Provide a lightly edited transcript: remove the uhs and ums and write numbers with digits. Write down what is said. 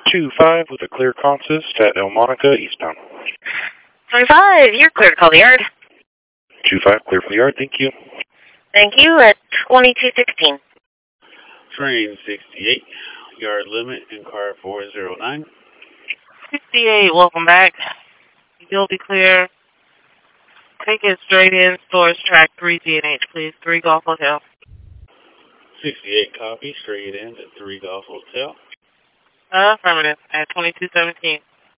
25 with a clear consist at El Monica eastbound. 25, you're clear to call the yard. 25, clear for the yard, thank you. Thank you, at 2216. Train 68, yard limit in car 409. 68, welcome back. You'll be clear. Take it straight in, stores track 3 GNH, please. 3 Golf Hotel. 68 copy, straight in at 3 Golf Hotel. Affirmative, at 2217.